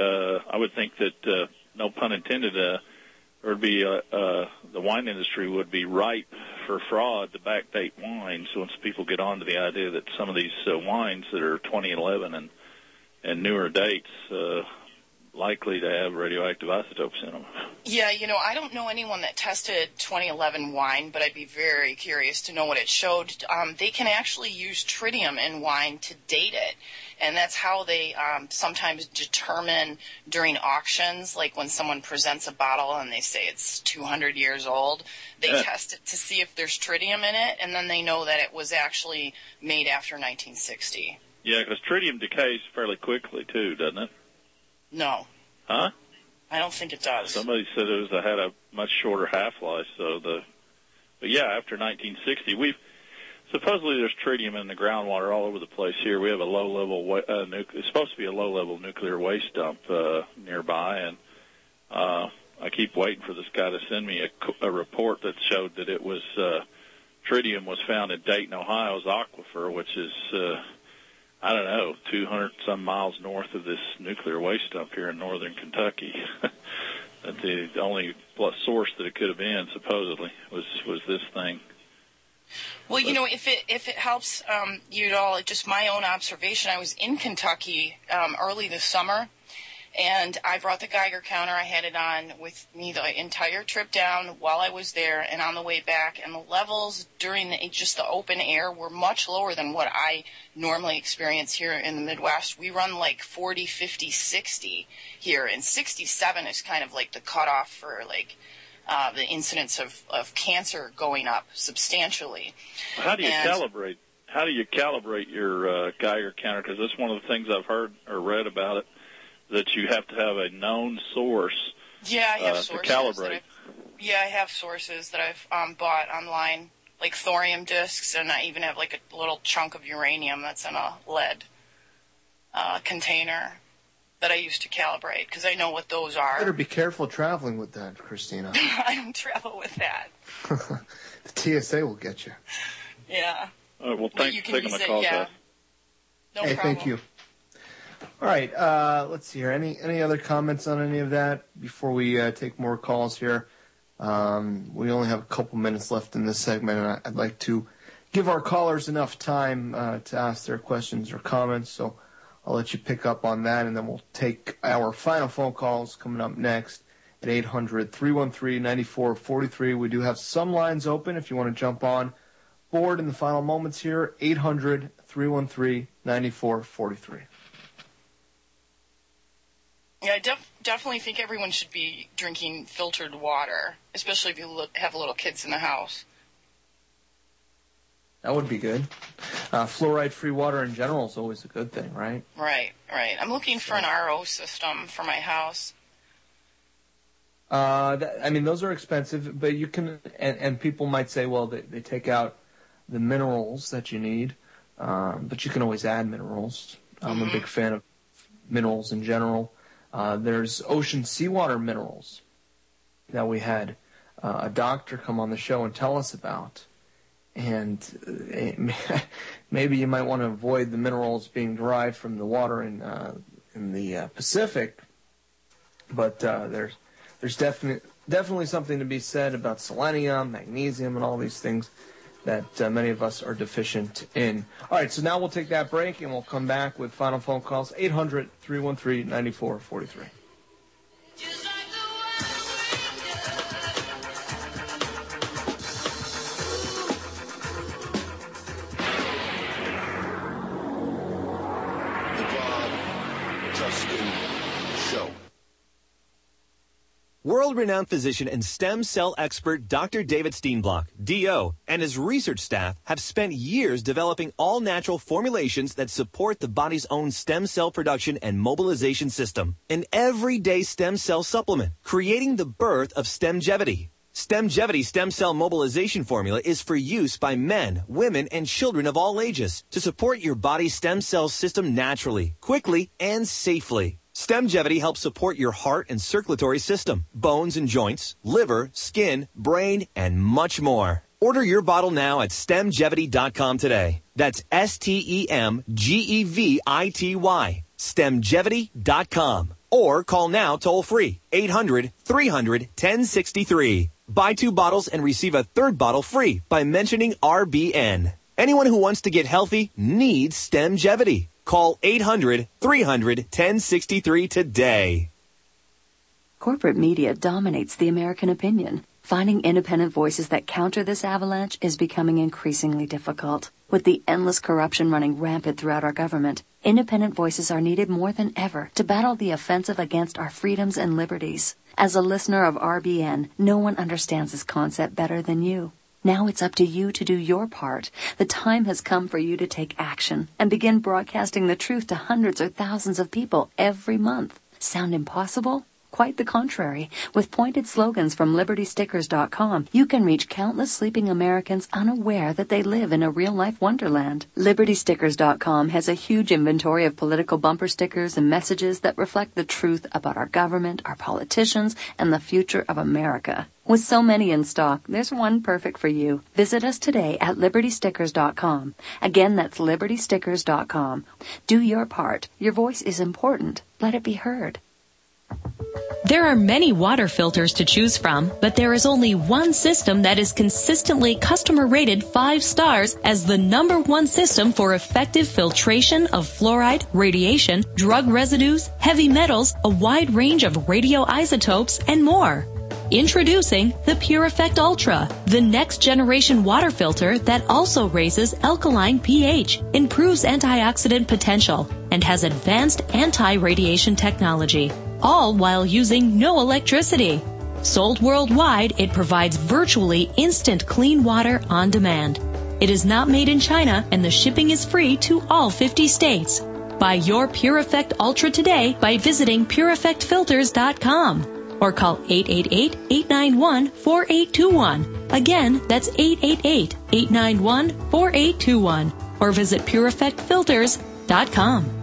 Speaker 17: that, no pun intended, the wine industry would be ripe for fraud to backdate wines once people get on to the idea that some of these wines that are 2011 and newer dates likely to have radioactive isotopes in them.
Speaker 8: Yeah, I don't know anyone that tested 2011 wine, but I'd be very curious to know what it showed. They can actually use tritium in wine to date it, and that's how they sometimes determine during auctions, like when someone presents a bottle and they say it's 200 years old, they test it to see if there's tritium in it, and then they know that it was actually made after 1960.
Speaker 17: Yeah, because tritium decays fairly quickly, too, doesn't it?
Speaker 8: No.
Speaker 17: Huh?
Speaker 8: I don't think it does.
Speaker 17: Somebody said it had a much shorter half-life. But yeah, after 1960, supposedly there's tritium in the groundwater all over the place here. We have a low-level, it's supposed to be a low-level nuclear waste dump nearby, and I keep waiting for this guy to send me a report that showed that it was tritium was found in Dayton, Ohio's aquifer, which is 200-some miles north of this nuclear waste dump here in northern Kentucky. That the only source that it could have been, supposedly, was this thing.
Speaker 8: Well, if it helps you at all, just my own observation, I was in Kentucky early this summer, and I brought the Geiger counter. I had it on with me the entire trip down while I was there and on the way back, and the levels during just the open air were much lower than what I normally experience here in the Midwest. We run like 40, 50, 60 here, and 67 is kind of like the cutoff for the incidence of cancer going up substantially.
Speaker 17: How do you calibrate? How do you calibrate your Geiger counter? Because that's one of the things I've heard or read about it, that you have to have a known source.
Speaker 8: Yeah, I have
Speaker 17: to calibrate.
Speaker 8: I have sources that I've bought online, like thorium discs, and I even have like a little chunk of uranium that's in a lead container that I use to calibrate, because I know what those are.
Speaker 7: You better be careful traveling with that, Christina.
Speaker 8: I don't travel with that.
Speaker 7: The TSA will get you.
Speaker 8: Yeah.
Speaker 17: Well, thanks for taking my call,
Speaker 8: yeah. No problem.
Speaker 7: Thank you. All right, let's see here. Any other comments on any of that before we take more calls here? We only have a couple minutes left in this segment, and I'd like to give our callers enough time to ask their questions or comments, so I'll let you pick up on that, and then we'll take our final phone calls coming up next at 800-313-9443. We do have some lines open if you want to jump on board in the final moments here, 800-313-9443.
Speaker 8: Yeah, I definitely think everyone should be drinking filtered water, especially if you have little kids in the house.
Speaker 7: That would be good. Fluoride-free water in general is always a good thing, right?
Speaker 8: Right. I'm looking for an RO system for my house.
Speaker 7: Those are expensive, but you can, and people might say, well, they take out the minerals that you need, but you can always add minerals. I'm a big fan of minerals in general. There's ocean seawater minerals that we had a doctor come on the show and tell us about. And maybe you might want to avoid the minerals being derived from the water in the Pacific. But there's definitely something to be said about selenium, magnesium, and all these things that many of us are deficient in. All right, so now we'll take that break, and we'll come back with final phone calls, 800-313-9443.
Speaker 18: World-renowned physician and stem cell expert Dr. David Steenblock, D.O., and his research staff have spent years developing all-natural formulations that support the body's own stem cell production and mobilization system. An everyday stem cell supplement, creating the birth of Stemgevity. Stemgevity stem cell mobilization formula is for use by men, women, and children of all ages to support your body's stem cell system naturally, quickly, and safely. Stemgevity helps support your heart and circulatory system, bones and joints, liver, skin, brain, and much more. Order your bottle now at Stemgevity.com today. That's STEMGEVITY. Stemgevity.com. Or call now toll free, 800-300-1063. Buy 2 bottles and receive a 3rd bottle free by mentioning RBN. Anyone who wants to get healthy needs Stemgevity. Call 800-300-1063 today.
Speaker 5: Corporate media dominates the American opinion. Finding independent voices that counter this avalanche is becoming increasingly difficult. With the endless corruption running rampant throughout our government, independent voices are needed more than ever to battle the offensive against our freedoms and liberties. As a listener of RBN, no one understands this concept better than you. Now it's up to you to do your part. The time has come for you to take action and begin broadcasting the truth to hundreds or thousands of people every month. Sound impossible? Quite the contrary. With pointed slogans from LibertyStickers.com, you can reach countless sleeping Americans unaware that they live in a real-life wonderland. LibertyStickers.com has a huge inventory of political bumper stickers and messages that reflect the truth about our government, our politicians, and the future of America. With so many in stock, there's one perfect for you. Visit us today at LibertyStickers.com. Again, that's LibertyStickers.com. Do your part. Your voice is important. Let it be heard.
Speaker 19: There are many water filters to choose from, but there is only one system that is consistently customer rated 5 stars as the #1 system for effective filtration of fluoride, radiation, drug residues, heavy metals, a wide range of radioisotopes, and more. Introducing the Pure Effect Ultra, the next generation water filter that also raises alkaline pH, improves antioxidant potential, and has advanced anti-radiation technology, all while using no electricity. Sold worldwide, it provides virtually instant clean water on demand. It is not made in China, and the shipping is free to all 50 states. Buy your Pure Effect Ultra today by visiting PureEffectFilters.com. or call 888-891-4821. Again, that's 888-891-4821. Or visit PureEffectFilters.com.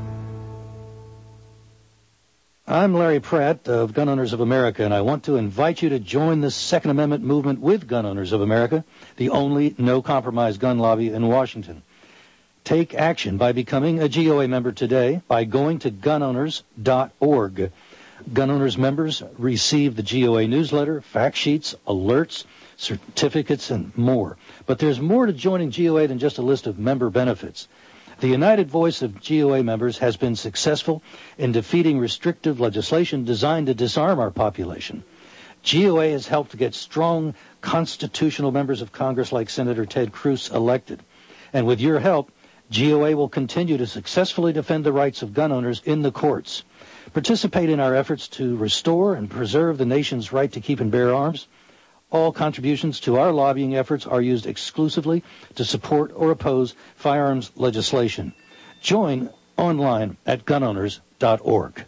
Speaker 20: I'm Larry Pratt of Gun Owners of America, and I want to invite you to join the Second Amendment movement with Gun Owners of America, the only no-compromise gun lobby in Washington. Take action by becoming a GOA member today by going to gunowners.org. Gun Owners members receive the GOA newsletter, fact sheets, alerts, certificates, and more. But there's more to joining GOA than just a list of member benefits. The united voice of GOA members has been successful in defeating restrictive legislation designed to disarm our population. GOA has helped to get strong constitutional members of Congress like Senator Ted Cruz elected. And with your help, GOA will continue to successfully defend the rights of gun owners in the courts. Participate in our efforts to restore and preserve the nation's right to keep and bear arms. All contributions to our lobbying efforts are used exclusively to support or oppose firearms legislation. Join online at gunowners.org.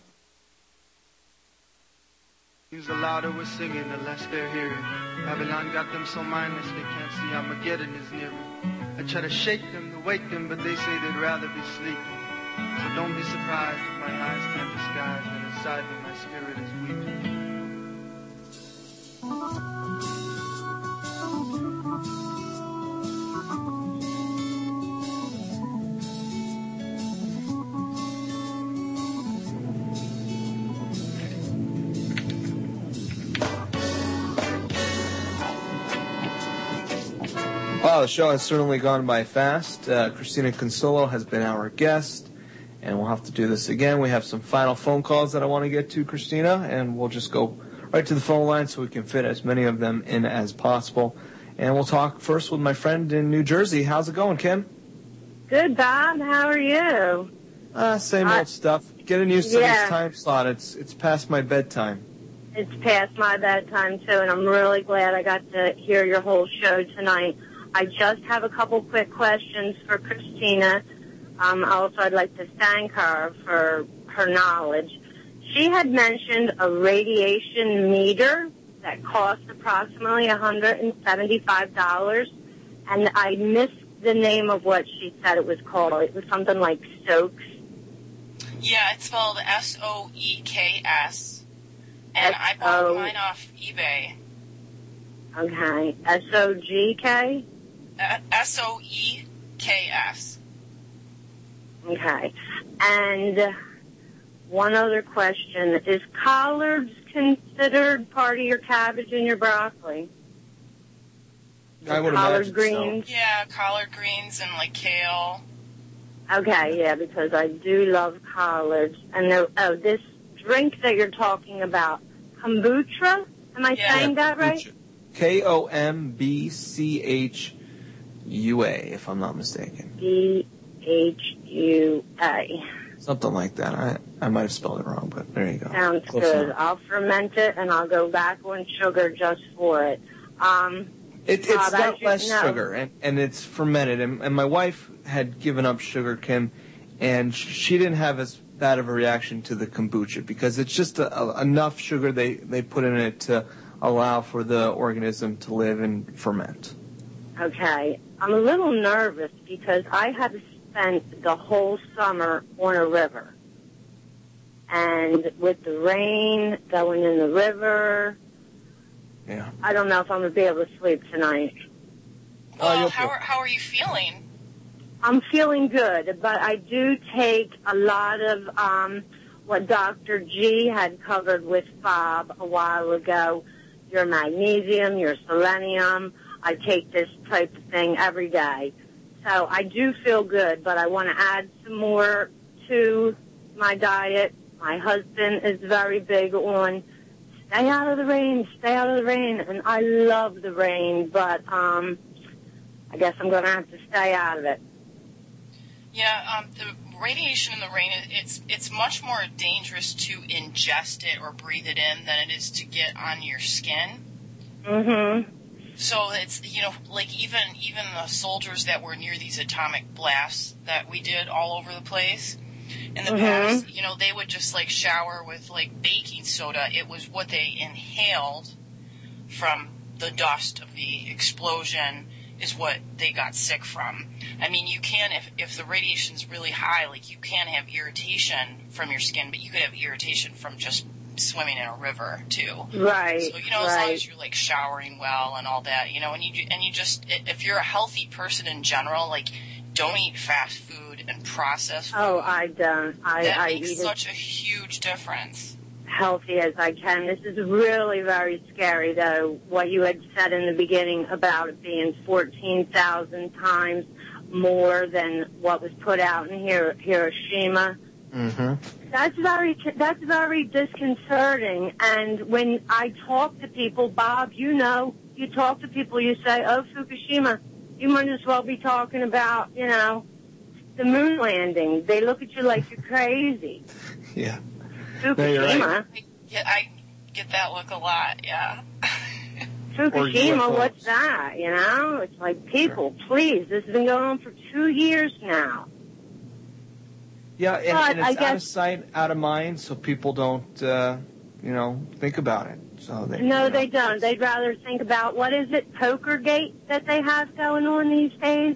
Speaker 21: The louder we're singing, the less they're hearing. Babylon got them so mindless they can't see Armageddon is near. I try to shake them, to wake them, but they say they'd rather be sleeping. So don't be surprised if my eyes can't disguise that inside me my spirit is weeping.
Speaker 7: Wow, the show has certainly gone by fast. Christina Consolo has been our guest, and we'll have to do this again. We have some final phone calls that I want to get to, Christina, and we'll just go right to the phone line so we can fit as many of them in as possible. And we'll talk first with my friend in New Jersey. How's it going, Kim?
Speaker 22: Good, Bob. How are you?
Speaker 7: Same old stuff. Getting used to this time slot. It's past my bedtime.
Speaker 22: It's past my bedtime, too, and I'm really glad I got to hear your whole show tonight. I just have a couple quick questions for Christina. Also, I'd like to thank her for her knowledge. She had mentioned a radiation meter that cost approximately $175, and I missed the name of what she said it was called. It was something like Stokes.
Speaker 8: Yeah, it's spelled S-O-E-K-S, and I bought mine off eBay.
Speaker 22: Okay, S-O-G-K?
Speaker 8: S-O-E-K-S.
Speaker 22: Okay. And one other question. Is collards considered part of your cabbage and your broccoli?
Speaker 7: I would
Speaker 22: collard
Speaker 7: imagine
Speaker 22: greens.
Speaker 8: Yeah, collard greens and like kale.
Speaker 22: Okay, yeah, because I do love collards. And this drink that you're talking about, kombucha? Am I saying that right?
Speaker 7: KOMBCHUA, if I'm not mistaken.
Speaker 22: BHUA.
Speaker 7: Something like that. I might have spelled it wrong, but there you go.
Speaker 22: Sounds
Speaker 7: Close
Speaker 22: good.
Speaker 7: enough.
Speaker 22: I'll ferment it, and I'll go back on sugar just for it.
Speaker 7: It's
Speaker 22: Bob,
Speaker 7: got
Speaker 22: as you
Speaker 7: less
Speaker 22: know-
Speaker 7: sugar, and it's fermented. And my wife had given up sugar, Kim, and she didn't have as bad of a reaction to the kombucha because it's just enough sugar they put in it to allow for the organism to live and ferment.
Speaker 22: Okay. I'm a little nervous because I have spent the whole summer on a river. And with the rain going in the river,
Speaker 7: yeah,
Speaker 22: I don't know if I'm going to be able to sleep tonight.
Speaker 8: Well, how are you feeling?
Speaker 22: I'm feeling good, but I do take a lot of what Dr. G had covered with Bob a while ago, your magnesium, your selenium. I take this type of thing every day. So I do feel good, but I want to add some more to my diet. My husband is very big on stay out of the rain, and I love the rain, but I guess I'm going to have to stay out of it.
Speaker 8: Yeah, the radiation in the rain, it's much more dangerous to ingest it or breathe it in than it is to get on your skin.
Speaker 22: Mm-hmm.
Speaker 8: So it's, like even the soldiers that were near these atomic blasts that we did all over the place in the past, they would just like shower with like baking soda. It was what they inhaled from the dust of the explosion is what they got sick from. I mean, you can, if the radiation's really high, like you can have irritation from your skin, but you could have irritation from just swimming in a river too.
Speaker 22: Right.
Speaker 8: So, as long as you're like showering well and all that, and you just, if you're a healthy person in general, like don't eat fast food and processed food.
Speaker 22: Oh, I don't.
Speaker 8: That
Speaker 22: eat
Speaker 8: makes
Speaker 22: it
Speaker 8: such a huge difference.
Speaker 22: healthy as I can. This is really very scary, though, what you had said in the beginning about it being 14,000 times more than what was put out in Hiroshima.
Speaker 7: Mm-hmm.
Speaker 22: That's very disconcerting. And when I talk to people, Bob, you talk to people, you say, oh, Fukushima, you might as well be talking about, the moon landing. They look at you like you're crazy.
Speaker 7: Yeah.
Speaker 22: Fukushima.
Speaker 8: I get that look a lot, yeah.
Speaker 22: Fukushima, what's that? It's like, people, please, this has been going on for 2 years now.
Speaker 7: Yeah, and it's out of sight, out of mind, so people don't, think about it. So
Speaker 22: they don't. They'd rather think about, what is it, Pokergate that they have going on these days?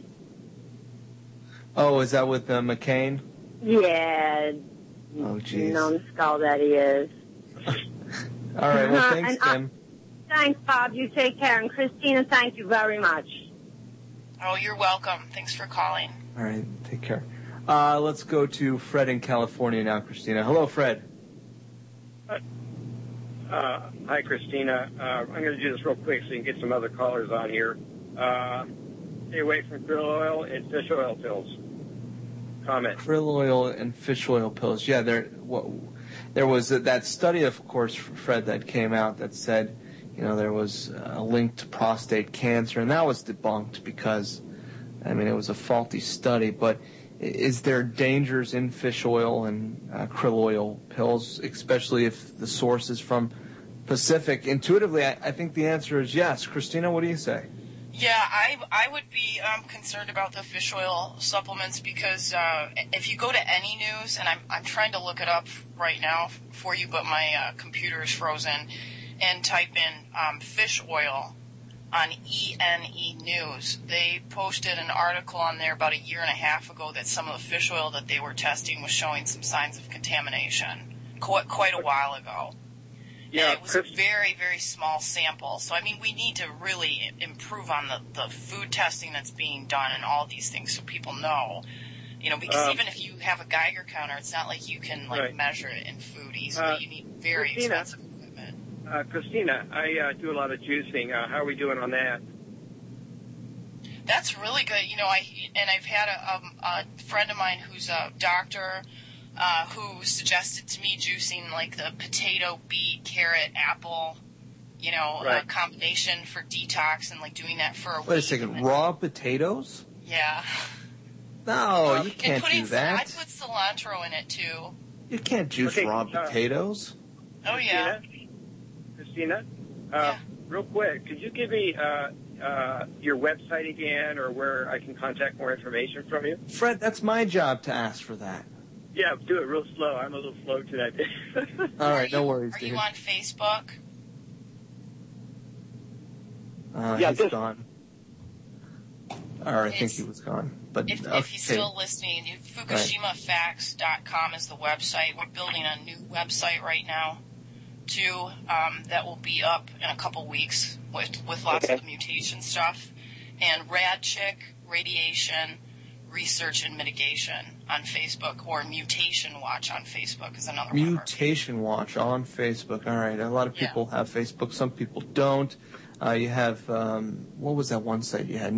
Speaker 7: Oh, is that with McCain?
Speaker 22: Yeah.
Speaker 7: Oh, jeez.
Speaker 22: Numbskull that he is.
Speaker 7: All right, well, thanks, Kim.
Speaker 22: Thanks, Bob. You take care. And Christina, thank you very much.
Speaker 8: Oh, you're welcome. Thanks for calling.
Speaker 7: All right, take care. Let's go to Fred in California now, Christina. Hello, Fred.
Speaker 2: Hi, Christina. I'm going to do this real quick so you can get some other callers on here. Stay away from krill oil and fish oil pills. Comment.
Speaker 7: Krill oil and fish oil pills. Yeah, there was that study, of course, Fred, that came out that said, there was a link to prostate cancer, and that was debunked because, it was a faulty study. But is there dangers in fish oil and krill oil pills, especially if the source is from Pacific? Intuitively, I think the answer is yes. Christina, what do you say?
Speaker 8: Yeah, I would be concerned about the fish oil supplements because if you go to any news, and I'm trying to look it up right now for you, but my computer is frozen, and type in fish oil on ENE News. They posted an article on there about 1.5 years ago that some of the fish oil that they were testing was showing some signs of contamination quite a while ago.
Speaker 2: Yeah,
Speaker 8: and it was a very, very small sample. So, we need to really improve on the food testing that's being done and all these things so people know. Because even if you have a Geiger counter, it's not like you can measure it in food easily. You need very expensive equipment.
Speaker 2: Christina, I do a lot of juicing. How are we doing on that?
Speaker 8: That's really good. I've had a friend of mine who's a doctor who suggested to me juicing like the potato, beet, carrot, apple, a combination for detox and like doing that for a week.
Speaker 7: Wait a second, raw potatoes?
Speaker 8: Yeah.
Speaker 7: No, you can't do that.
Speaker 8: I put cilantro in it too.
Speaker 7: You can't juice raw potatoes.
Speaker 8: Oh yeah.
Speaker 2: Christina, real quick, could you give me your website again, or where I can contact more information from you?
Speaker 7: Fred, that's my job to ask for that.
Speaker 2: Yeah, do it real slow. I'm a little slow today.
Speaker 7: All right, no worries.
Speaker 8: Are you on Facebook?
Speaker 7: He's gone. Or I think he was gone. But
Speaker 8: if he's still listening, FukuShimaFacts.com is the website. We're building a new website right now, too, that will be up in a couple weeks with lots of the mutation stuff. And RadChick, Radiation, Research and Mitigation on Facebook, or Mutation Watch on Facebook is another one.
Speaker 7: Mutation Watch on Facebook. All right. A lot of people have Facebook. Some people don't. You have, what was that one site you had?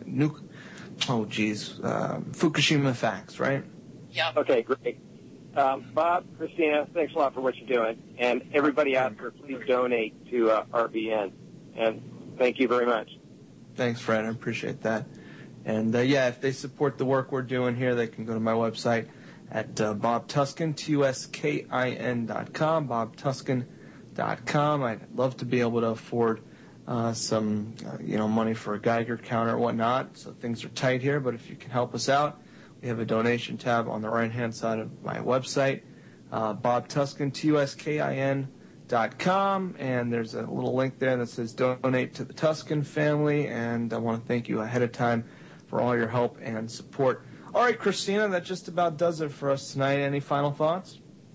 Speaker 7: Fukushima Facts, right?
Speaker 8: Yep.
Speaker 2: Okay, great. Bob, Christina, thanks a lot for what you're doing. And everybody out there, please donate to RBN. And thank you very much.
Speaker 7: Thanks, Fred. I appreciate that. And, if they support the work we're doing here, they can go to my website at BobTuskin, TUSKIN.com, BobTuskin.com. I'd love to be able to afford some money for a Geiger counter or whatnot. So things are tight here, but if you can help us out, we have a donation tab on the right-hand side of my website, BobTuskin, TUSKIN.com, and there's a little link there that says donate to the Tuskin family, and I want to thank you ahead of time for all your help and support. All right, Christina, that just about does it for us tonight. Any final thoughts?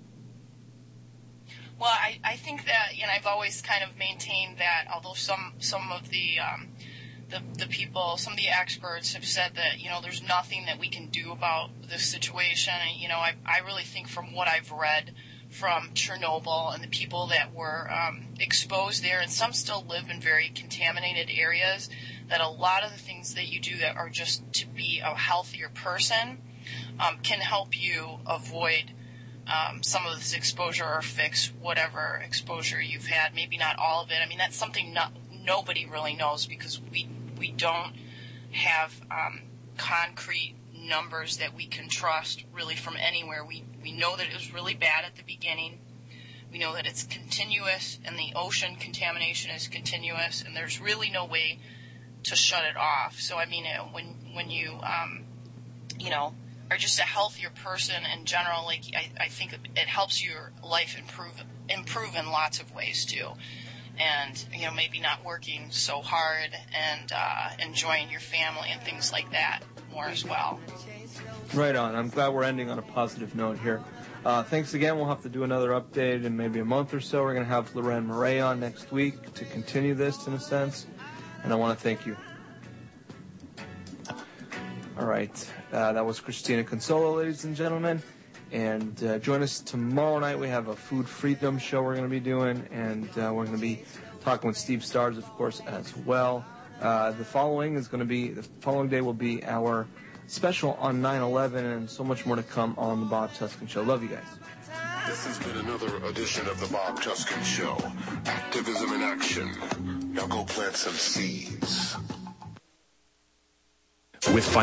Speaker 8: Well, I think that, I've always kind of maintained that, although some of the people, some of the experts have said that, there's nothing that we can do about this situation. And, I really think from what I've read from Chernobyl and the people that were exposed there, and some still live in very contaminated areas, that a lot of the things that you do that are just to be a healthier person can help you avoid some of this exposure or fix whatever exposure you've had. Maybe not all of it. I mean, that's something nobody really knows, because we don't have concrete numbers that we can trust really from anywhere. We know that it was really bad at the beginning. We know that it's continuous, and the ocean contamination is continuous, and there's really no way to shut it off. So, I mean, when you, are just a healthier person in general, like I think it helps your life improve in lots of ways too. And, maybe not working so hard and enjoying your family and things like that more as well.
Speaker 7: Right on. I'm glad we're ending on a positive note here. Thanks again. We'll have to do another update in maybe a month or so. We're going to have Loren Murray on next week to continue this in a sense. And I want to thank you. All right. That was Christina Consolo, ladies and gentlemen. And join us tomorrow night. We have a Food Freedom show we're going to be doing. And we're going to be talking with Steve Stars, of course, as well. The following day will be our special on 9/11, and so much more to come on the Bob Tuskin Show. Love you guys.
Speaker 4: This has been another edition of the Bob Tuskin Show. Activism in action. Now go plant some seeds.
Speaker 13: With